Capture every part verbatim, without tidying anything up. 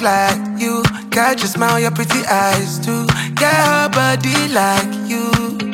like you. Catch your smile, your pretty eyes too. Get her body like you.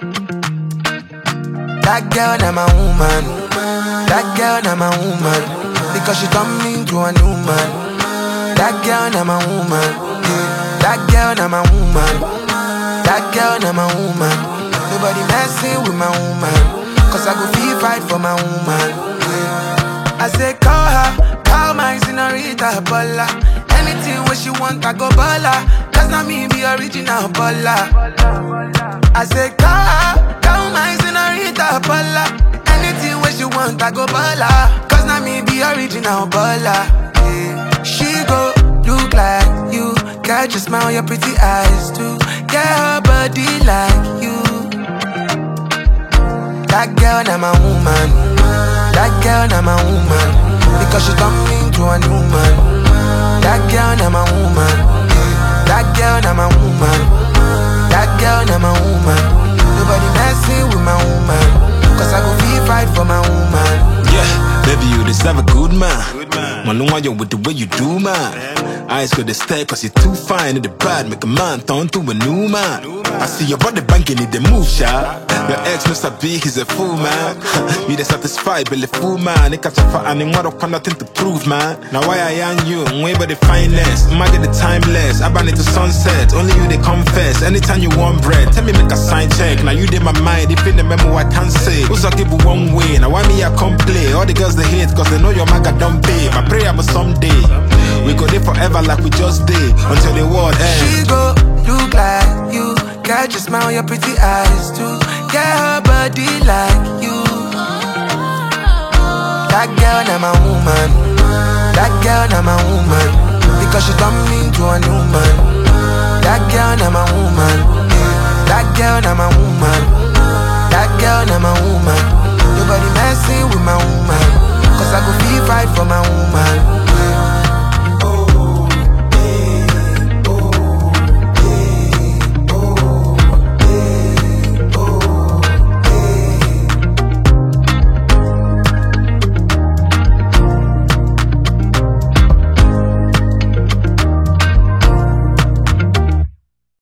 That girl, na my woman. That girl, na my woman. Because she turned me into a new man. That girl, na my woman. Yeah. That girl, na my woman. That girl, na my woman. Nobody messing with my woman. Cause I go feel fight for my woman. Yeah. I say call her, call my senorita Bola. Anything what she want, I go Bola. Cause not me be original Bola. I say call her, call my senorita Bola. Anything what she want, I go Bola. Cause not me be original Bola. Yeah. She go look like you. Catch your smile, your pretty eyes too. Get her body like you. That girl, na my woman. That girl, na my woman. Because she turned me into a new man. That girl, na my woman. That girl, na my woman. That girl, na my woman. Nobody messing with my woman. Cause I go feel fight for my woman. Yeah, baby, you deserve a good man. Man, no one you with the way you do, man. Eyes could stay cause you're too fine in the bad. Make a man turn to a new man. I see your body banking in the move, shot. Your ex Mister B, he's a fool, man. Me they satisfied, but the fool, man. They catch up for anyone up, nothing to prove, man. Now why I am you, way by the finest. Might get the timeless, I ban it to sunset. Only you they confess, anytime you want bread. Tell me make a sign check, now you did my mind. If in the memo I can't say. Who's I give you one way, now why me I come play? All the girls they hate, cause they know your maga don't pay. My prayer was someday we go there forever like we just did. Until the world ends. She go look like you. Catch your smile, your pretty eyes too. Get her body like you. That girl, na my woman. That girl, na my woman. Because she turned me into a new man. That girl, na my woman. That girl, na my woman. That girl, na my woman. Nobody messing with my woman.